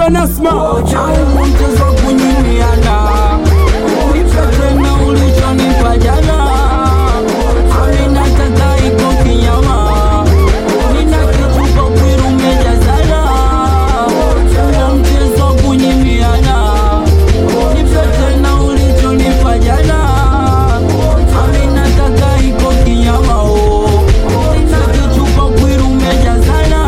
Benasma Changu mchezo kunyimiana tena ulichonipa jana. Amina tata iko kinyama, nina kichupa kwiru mejazana. Mchezo kunyimiana tena ulichonipa jana. Amina tata iko kinyama, nina kichupa kwiru mejazana.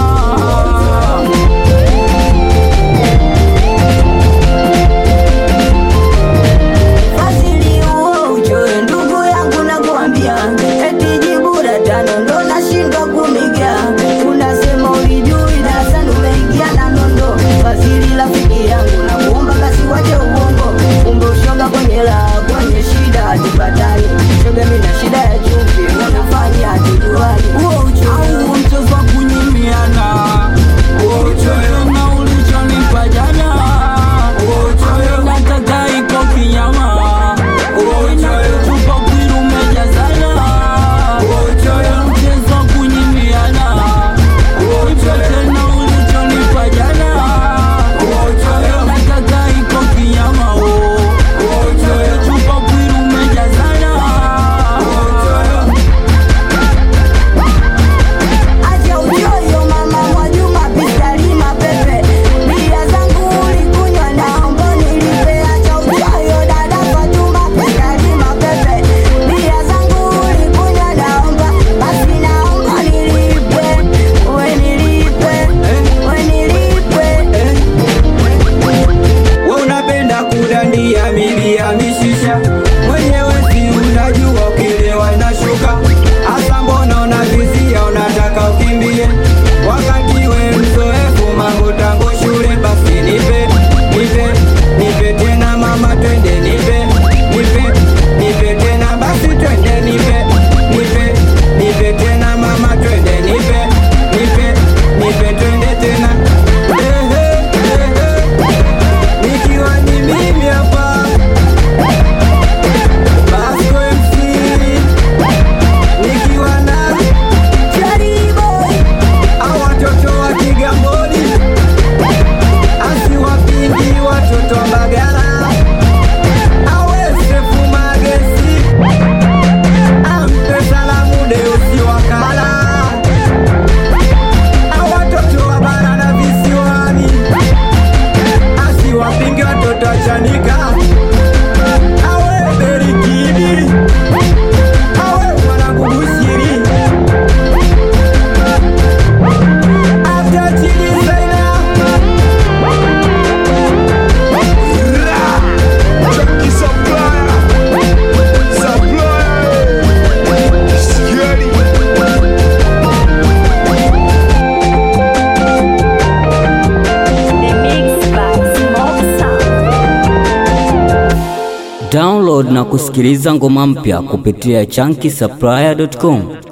Mwenyewe si unajua ukilewa inashuka. Asa mbona unavizia unataka ukimbie, wakati we mzoefu mambo tangu shule. Basi nipe, nipe, nipe tena mama twende. Nipe, nipe, nipe tena basi twende. Nipe, nipe, nipe tena mama twende. Nipe, nipe, nipe twende tena. Nikiwa ni mimi hapa Download na kusikiliza ngoma mpya kupitia chunky supplier.com.